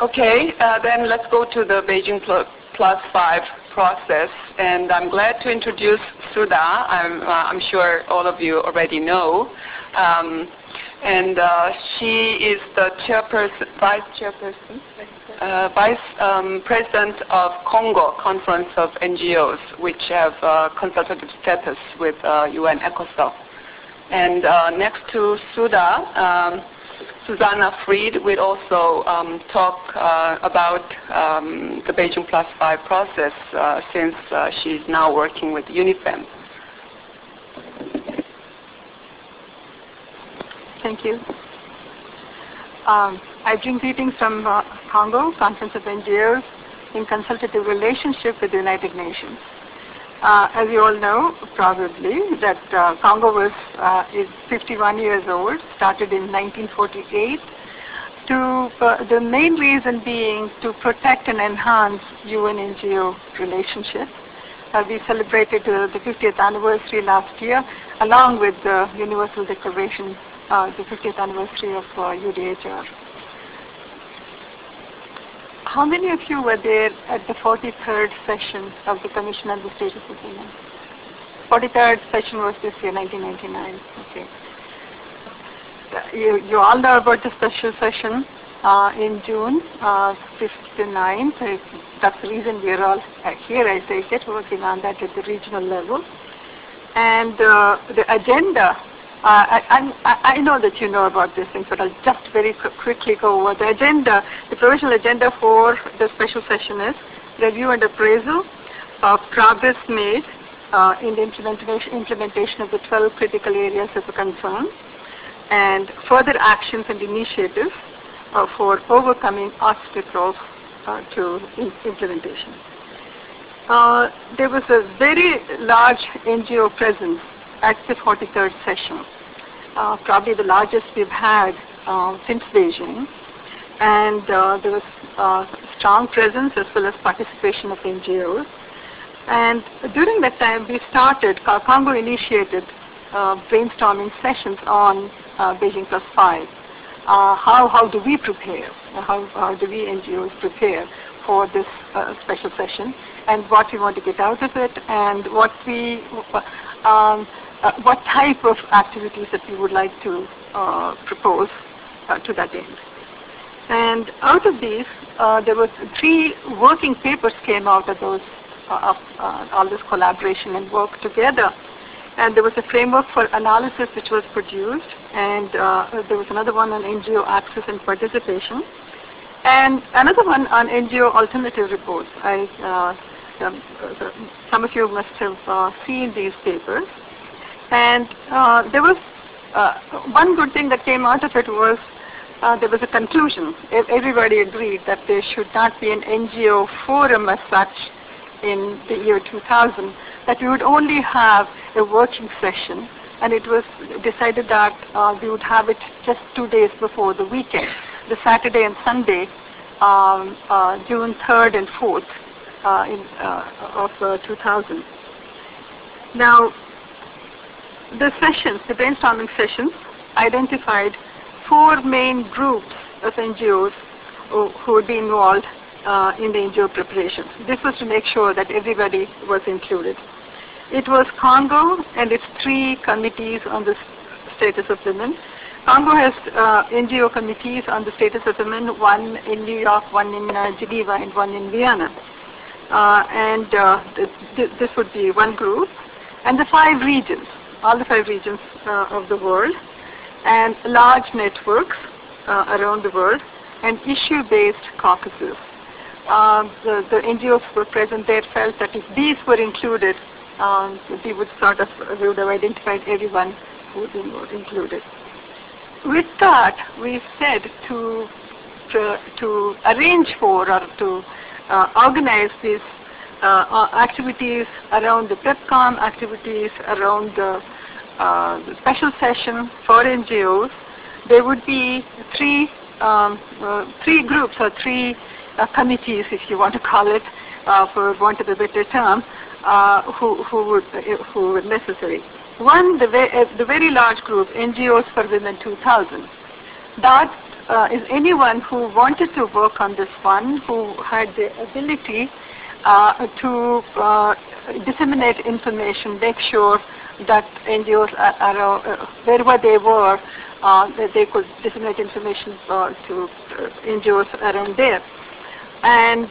Okay, then let's go to the Beijing Plus 5 process. And I'm glad to introduce Sudha. I'm sure all of you already know. She is the Vice President of Congo Conference of NGOs, which have consultative status with UN ECOSOC. And next to Sudha, Susanna Fried will also talk about the Beijing Plus 5 process since she's now working with UNIFEM. Thank you. I bring greetings from Congo, Conference of NGOs, in consultative relationship with the United Nations. As you all know, probably, that Congo is 51 years old, started in 1948. The main reason being to protect and enhance UN-NGO relationship. We celebrated the 50th anniversary last year, along with the Universal Declaration, the 50th anniversary of UDHR. How many of you were there at the 43rd session of the Commission on the Status of Women? 43rd session was this year, 1999. Okay. You all know about the special session in June 59. So that's the reason we are all here, I take it, working on that at the regional level. And the agenda, I know that you know about these things, but I'll just very quickly go over the agenda. The provisional agenda for the special session is review and appraisal of progress made in the implementation of the 12 critical areas of concern, and further actions and initiatives for overcoming obstacles to implementation. There was a very large NGO presence at the 43rd session, probably the largest we've had since Beijing, and there was strong presence as well as participation of NGOs. And during that time, we started, Congo initiated brainstorming sessions on Beijing Plus 5. How do we prepare? How do we NGOs prepare for this special session, and what we want to get out of it, and what type of activities that we would like to propose to that end. And out of these, there were 3 working papers came out of those, all this collaboration and work together. And there was a framework for analysis which was produced, and there was another one on NGO access and participation, and another one on NGO alternative reports. Some of you must have seen these papers. And there was one good thing that came out of it was there was a conclusion. Everybody agreed that there should not be an NGO forum as such in the year 2000, that we would only have a working session, and it was decided that we would have it just 2 days before the weekend, the Saturday and Sunday, June 3rd and 4th of 2000. Now, the sessions, the brainstorming sessions, identified 4 main groups of NGOs who would be involved in the NGO preparations. This was to make sure that everybody was included. It was Congo and its 3 committees on the status of women. Congo has NGO committees on the status of women, one in New York, one in Geneva, and one in Vienna. This would be one group. And the 5 regions, all the 5 regions of the world, and large networks around the world, and issue-based caucuses. The NGOs who were present there felt that if these were included, we would have identified everyone who was included. With that, we said to arrange for or to organize these activities around the PrepCom, activities around the special session for NGOs. There would be 3 groups or 3 committees, if you want to call it, for want of a better term, who were necessary. One, the very large group, NGOs for Women 2000. That is anyone who wanted to work on this one, who had the ability to disseminate information, make sure that NGOs wherever they were, that they could disseminate information to NGOs around there, and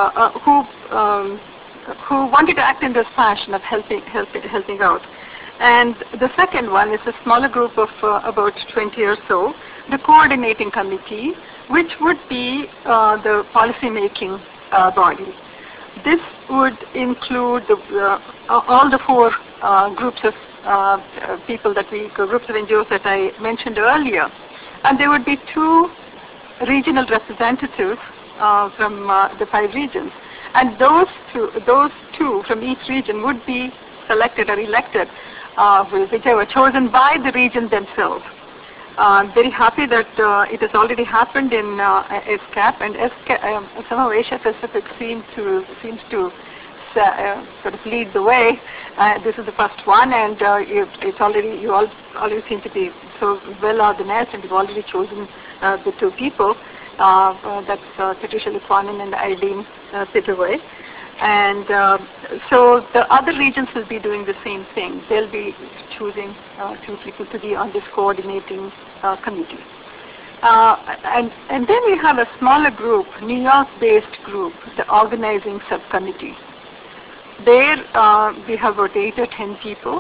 who wanted to act in this fashion of helping out. And the second one is a smaller group of about 20 or so, the coordinating committee, which would be the policy-making body. This would include all the four groups of groups of NGOs that I mentioned earlier, and there would be two regional representatives from the 5 regions, and those two from each region would be selected or elected, which were chosen by the region themselves. I'm very happy that it has already happened in ESCAP, and somehow Asia Pacific seems to sort of lead the way. This is the first one, and you all already seem to be so well organized, and you've already chosen the two people. That's Patricia Litwanen and Eileen Pitaway. And so the other regions will be doing the same thing. They'll be choosing 2 people to be on this coordinating committee. And then we have a smaller group, New York-based group, the organizing subcommittee. There we have about 8 or 10 people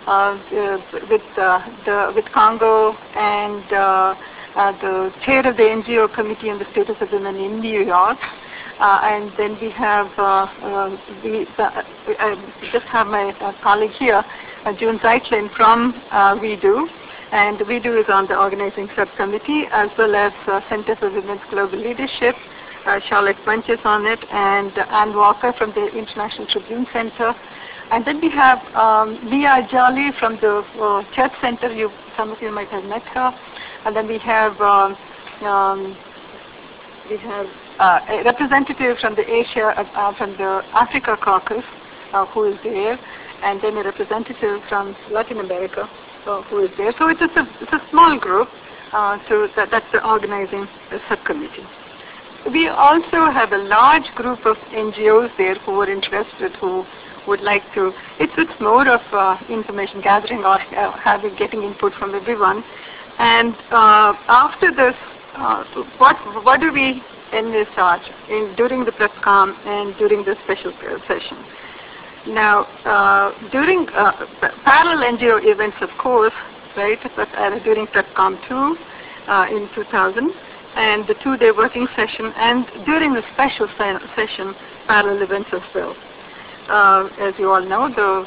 with Congo and the chair of the NGO committee on the status of women in New York. And then we have, I just have my colleague here, June Zeitlin from WeDo. And WeDo is on the organizing subcommittee, as well as Center for Women's Global Leadership. Charlotte Bunch is on it, and Ann Walker from the International Tribune Center. And then we have Mia Jolly from the Church Center. Some of you might have met her. And then we have a representative from the from the Africa Caucus, who is there, and then a representative from Latin America, who is there. So it's a small group. So that's the organizing subcommittee. We also have a large group of NGOs there who are interested, who would like to. It's more of information gathering or getting input from everyone. And after this, what do we envisage during the PrepCom and during the special session? Now, during parallel NGO events, of course, right? But during PrepCom 2 in 2000, and the 2-day working session, and during the special session, parallel events as well. As you all know, the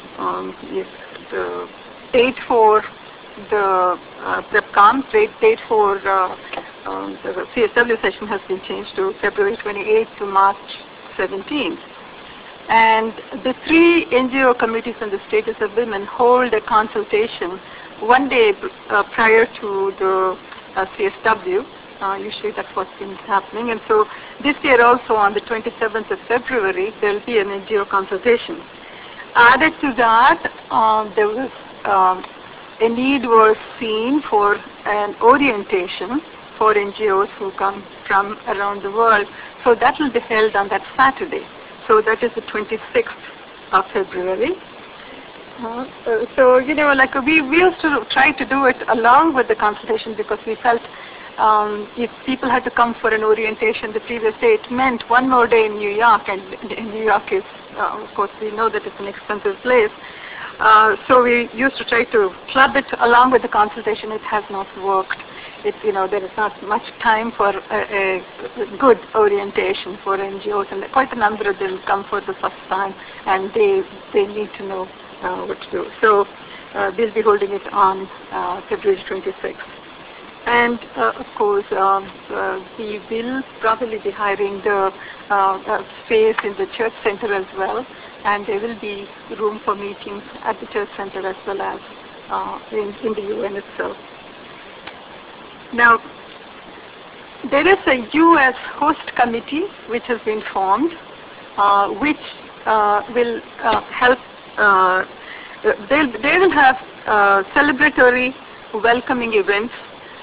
date for the PrepCom, date for the CSW session has been changed to February 28th to March 17th. And the 3 NGO committees on the status of women hold a consultation 1 day prior to the CSW. Usually that's what's been happening. And so this year also on the 27th of February, there will be an NGO consultation. Added to that, there was a need was seen for an orientation for NGOs who come from around the world. So that will be held on that Saturday. So that is the 26th of February. So, like we used to try to do it along with the consultation, because we felt if people had to come for an orientation the previous day, it meant 1 more day in New York, and New York is, of course, we know that it's an expensive place. So we used to try to club it along with the consultation. It has not worked. There is not much time for a good orientation for NGOs, and quite a number of them come for the first time, and they need to know what to do. So we'll be holding it on February 26th. And of course, we will probably be hiring the space in the church center as well, and there will be room for meetings at the church center as well as in the UN itself. Now, there is a U.S. host committee which has been formed, which will help. They will have celebratory welcoming events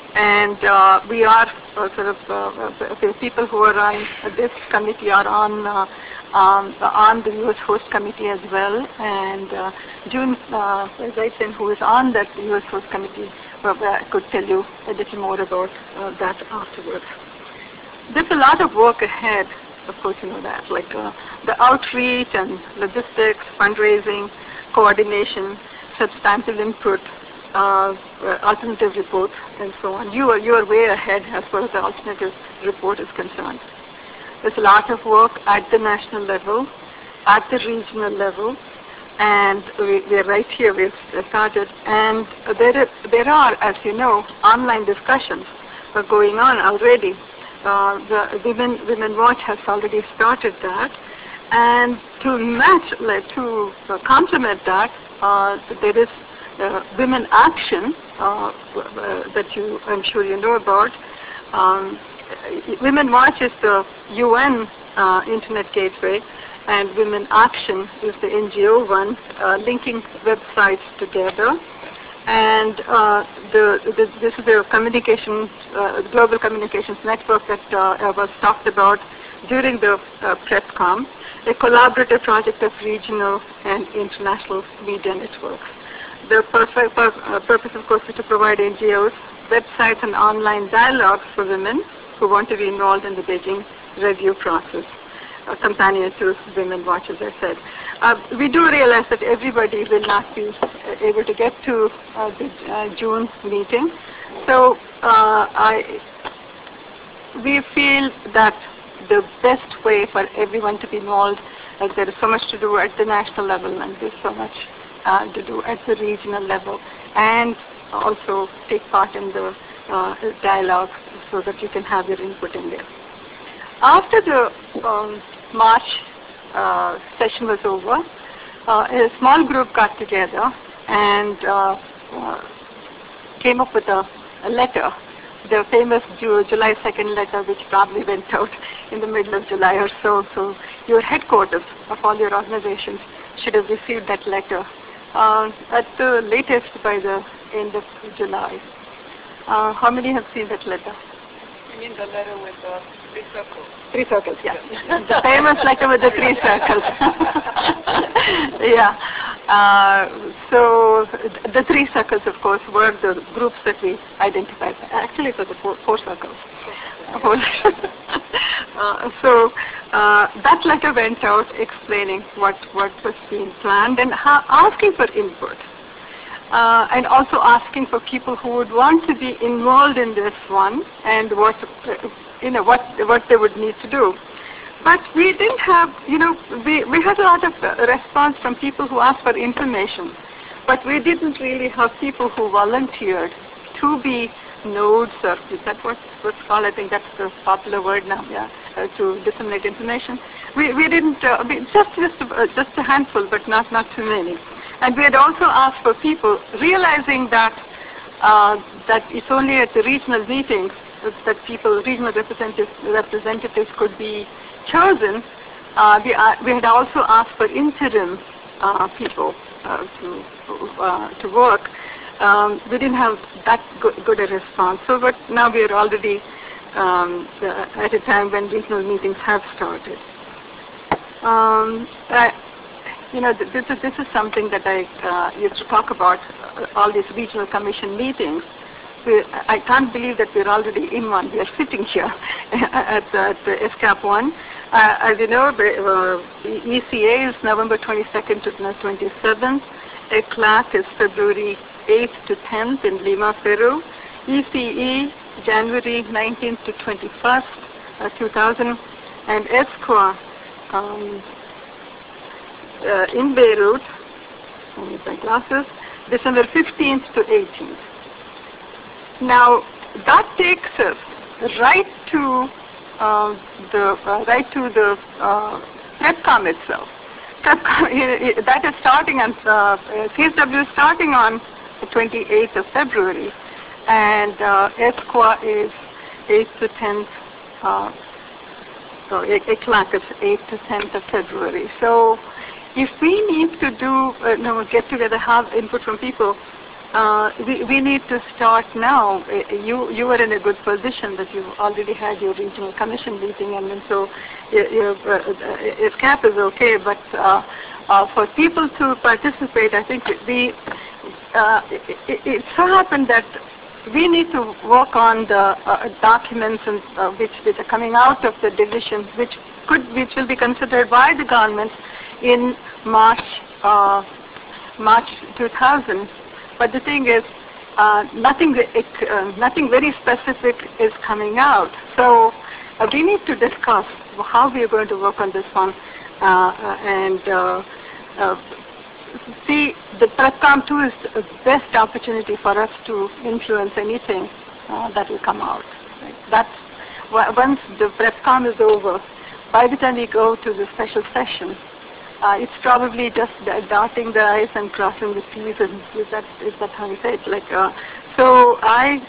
And we are people who are on this committee are on the U.S. host committee as well. And June Wrighton, who is on that U.S. host committee, could tell you a little more about that afterwards. There's a lot of work ahead, of course you know that, like the outreach and logistics, fundraising, coordination, substantive input, alternative reports, and so on. You are way ahead as far as the alternative report is concerned. There's a lot of work at the national level, at the regional level, and we're right here. We've started, and there are, as you know, online discussions going on already. The Women Watch has already started that, and to complement that, there is Women Action that I'm sure you know about. Women Watch is the UN Internet Gateway, and Women Action is the NGO one, linking websites together. And this is a global communications network that was talked about during the PrepCom, a collaborative project of regional and international media networks. The purpose, of course, is to provide NGOs, websites, and online dialogues for women who want to be involved in the Beijing review process, companion to Women Watch, as I said. We do realize that everybody will not be able to get to the June meeting. So we feel that the best way for everyone to be involved, as there is so much to do at the national level and there's so much to do at the regional level, and also take part in the dialogue so that you can have your input in there. After the March session was over, a small group got together and came up with a letter, the famous July 2nd letter, which probably went out in the middle of July or so. So your headquarters of all your organizations should have received that letter at the latest by the end of July. How many have seen that letter? You mean the letter with the 3 circles? 3 circles, yeah. The famous letter with the 3 circles. Yeah. So the 3 circles, of course, were the groups that we identified. Actually, it was the 4 circles. So that letter went out explaining what was being planned and asking for input. And also asking for people who would want to be involved in this one and what they would need to do. But we didn't have, we had a lot of response from people who asked for information, but we didn't really have people who volunteered to be nodes, or is that what's called? I think that's the popular word now, yeah, to disseminate information. We didn't, just a handful, but not too many. And we had also asked for people, realizing that that it's only at the regional meetings that regional representatives could be chosen. We had also asked for interim people to work. We didn't have that good a response. So, but now we are already at a time when regional meetings have started. This is something that I used to talk about, all these regional commission meetings. I can't believe that we're already in one. We are sitting here at the ESCAP 1. As you know, ECA is November 22nd to 27th. ECLAC is February 8th to 10th in Lima, Peru. ECE, January 19th to 21st, 2000. And ESCWA, in Beirut, with my glasses, December 15th to 18th. Now, that takes us right to the PrepCom itself. PrepCom, that is starting on, CSW is starting on the 28th of February, and ESCWA is 8th to 10th, ECLAC is 8th to 10th of February. So, if we need to do, get together, have input from people, we need to start now. You were in a good position that you already had your regional commission meeting, and then so if CAP is okay, but for people to participate, I think it so happened that we need to work on the documents and, which are coming out of the division, which will be considered by the government in March 2000. But the thing is, nothing very specific is coming out. So we need to discuss how we are going to work on this one, and see, the PrepCom 2 is the best opportunity for us to influence anything that will come out. Right? That's once the PrepCom is over. By the time we go to the special session, it's probably just dotting the I's and crossing the T's, and is that how you say it? Like, so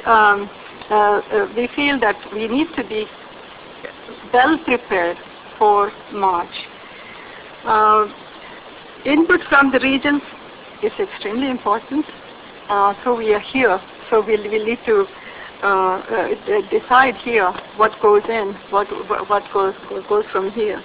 we feel that we need to be well prepared for March. Input from the regions is extremely important. So we are here. So we'll need to decide here what goes in, what goes from here.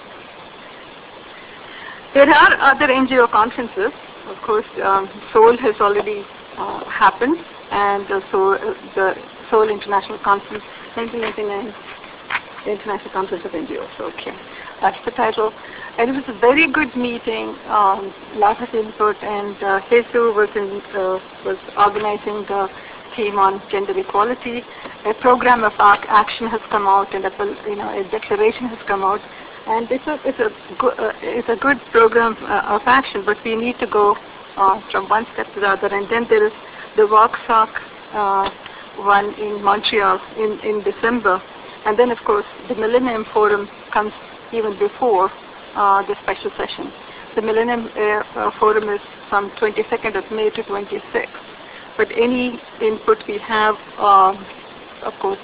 There are other NGO conferences. Of course, Seoul has already happened, and so the Seoul International Conference, 1999, the International Conference of NGOs. Okay, that's the title. And it was a very good meeting, lot of input, and Hesu was organizing the theme on gender equality. A program of action has come out, and a declaration has come out. And it's a good program of action, but we need to go from one step to the other. And then there is the WOCSOC one in Montreal in December. And then, of course, the Millennium Forum comes even before the special session. The Millennium Forum is from 22nd of May to 26th. But any input we have, of course,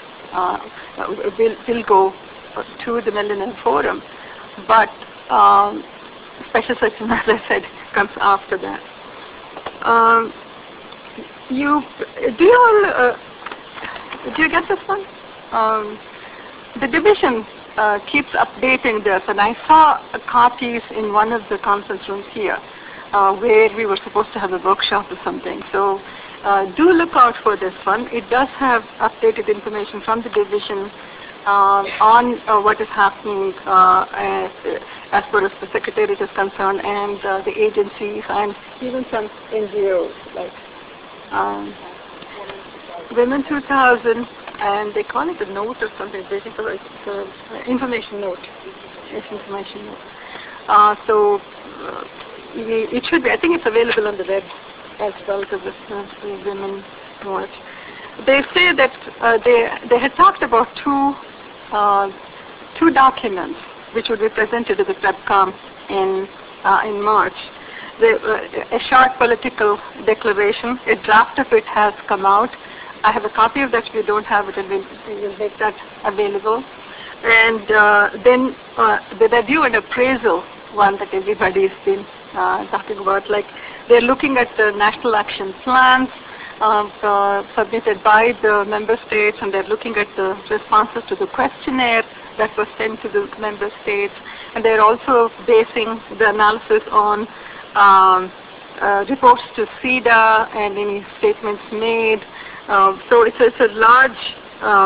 will go to the Millennium Forum, but special session, as I said, comes after that. Do you get this one? The division keeps updating this, and I saw copies in one of the conference rooms here, where we were supposed to have a workshop or something. So do look out for this one. It does have updated information from the division on what is happening as far as the Secretariat is concerned, and the agencies, and even some NGOs like Women 2000, and they call it a note or something. Basically, it's an information note. It's information note. So it should be. I think it's available on the web as well, to the Women Watch. They say that they had talked about two documents which would be presented to the PrepCom in March. A short political declaration, a draft of it has come out. I have a copy of that. If you don't have it, we'll make that available. And then the review and appraisal one that everybody's been talking about, like they're looking at the national action plans submitted by the member states, and they're looking at the responses to the questionnaire that was sent to the member states, and they're also basing the analysis on reports to CEDA and any statements made. So it's a large,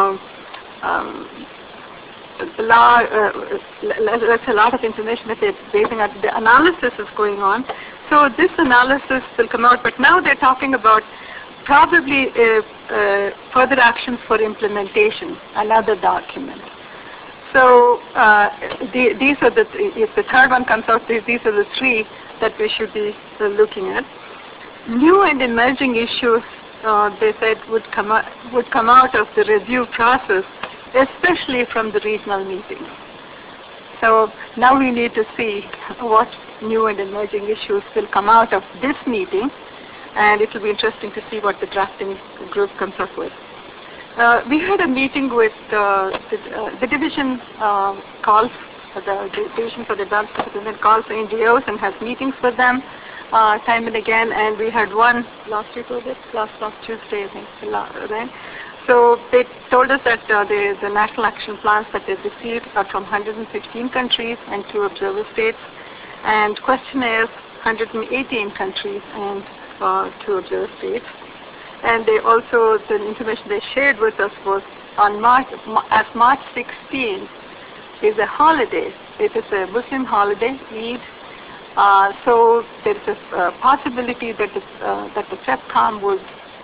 that's a lot of information that they're basing on. The analysis is going on. So this analysis will come out, but now they're talking about probably further actions for implementation, another document. So these are if the third one comes out, these are the three that we should be looking at. New and emerging issues, they said, would come out of the review process, especially from the regional meetings. So now we need to see what new and emerging issues will come out of this meeting, and it will be interesting to see what the drafting group comes up with. We had a meeting with the division calls, the Division for the Advanced Citizen calls NGOs and has meetings with them. time and again, and we had one last week, was it? Last Tuesday, I think, right? So they told us that the national action plans that they've received are from 115 countries and 2 observer states, and questionnaires 118 countries and 2 observer states. And they also, the information they shared with us was on March 16th is a holiday. It is a Muslim holiday, Eid. So there is a possibility that the PrepCom would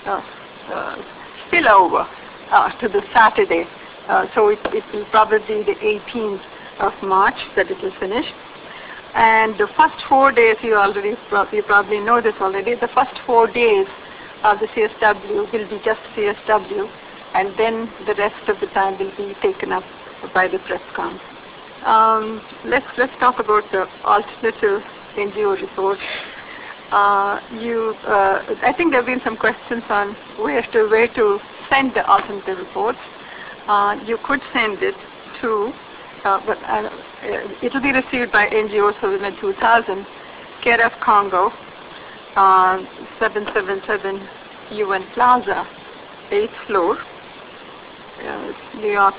spill over to the Saturday. So it will probably be the 18th of March that it will finish. And the first 4 days, you probably know this already, the first 4 days of the CSW will be just CSW, and then the rest of the time will be taken up by the PrepCom. Let's talk about the alternative NGO report. I think there have been some questions on where to send the alternative reports. You could send it to, but it will be received by NGOs for Women 2000, care of Congo, 777 UN Plaza, 8th floor, New York,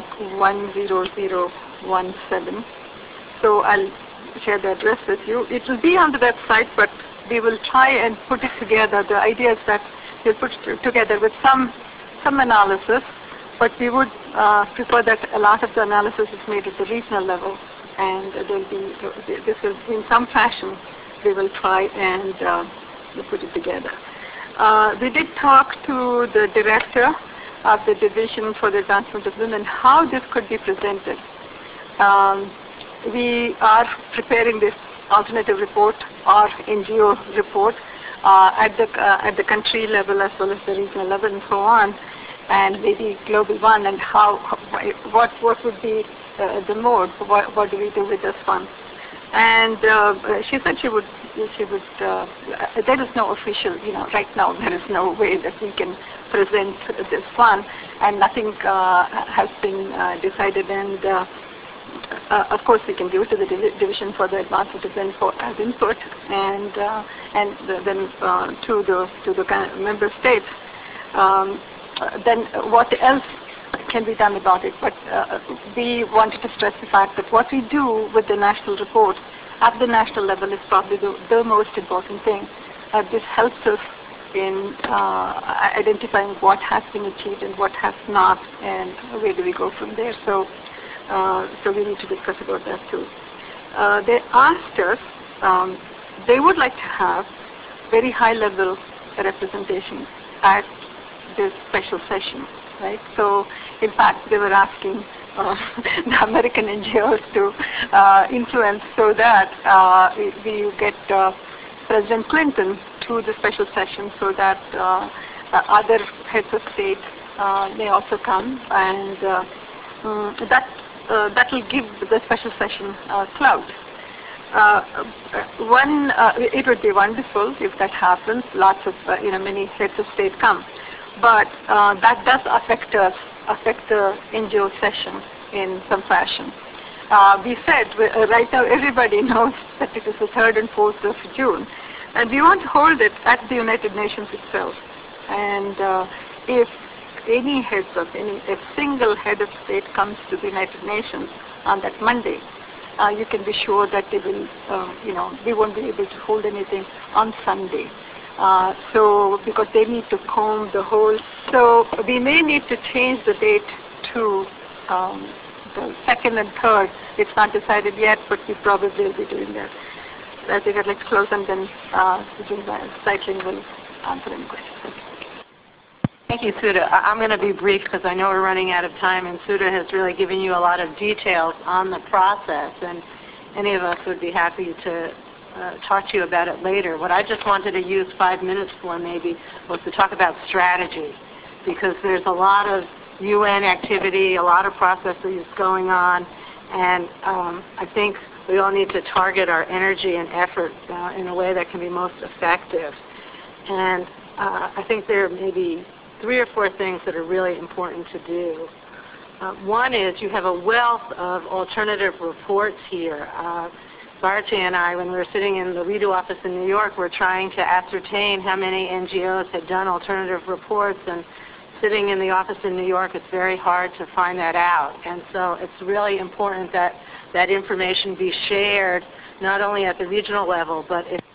10017. So I'll share the address with you. It will be on the website, but we will try and put it together. The idea is that we'll put it together with some analysis, but we would prefer that a lot of the analysis is made at the regional level, and this will, in some fashion, we will try and put it together. We did talk to the director of the Division for the Advancement of Women how this could be presented. We are preparing this alternative report or NGO report at the country level as well as the regional level and so on, and maybe global one, and what would be the mode, what do we do with this one. And she said she would, there is no official, right now there is no way that we can present this one, and nothing has been decided, and of course we can give it to the Division for the Advancement of Women as input, and then to the member states. Then what else can be done about it? But we wanted to stress the fact that what we do with the national reports at the national level is probably the most important thing. This helps us in identifying what has been achieved and what has not, and where do we go from there. So we need to discuss about that too. They asked us, they would like to have very high-level representation at this special session, right? So, in fact, they were asking the American NGOs to influence so that we get President Clinton to the special session, so that other heads of state may also come, and that will give the special session clout. It would be wonderful if that happens. Lots of many heads of state come, but that does affect the NGO session in some fashion. We said right now everybody knows that it is the 3rd and 4th of June, and we want to hold it at the United Nations itself. And if any heads of a single head of state comes to the United Nations on that Monday, you can be sure that they will, we won't be able to hold anything on Sunday. So because they need to comb the whole, so we may need to change the date to the 2nd and 3rd. It's not decided yet, but we probably will be doing that. I think I'd like to close, and then Cycling will answer any questions. Thank you, Sudha. I'm going to be brief because I know we're running out of time, and Sudha has really given you a lot of details on the process, and any of us would be happy to talk to you about it later. What I just wanted to use 5 minutes for maybe was to talk about strategy, because there's a lot of UN activity, a lot of processes going on, and I think we all need to target our energy and effort in a way that can be most effective. And I think there may be 3 or 4 things that are really important to do. One is you have a wealth of alternative reports here. Bharti and I, when we were sitting in the WeDo office in New York, were trying to ascertain how many NGOs had done alternative reports, and sitting in the office in New York, it's very hard to find that out. And so it's really important that that information be shared, not only at the regional level, but if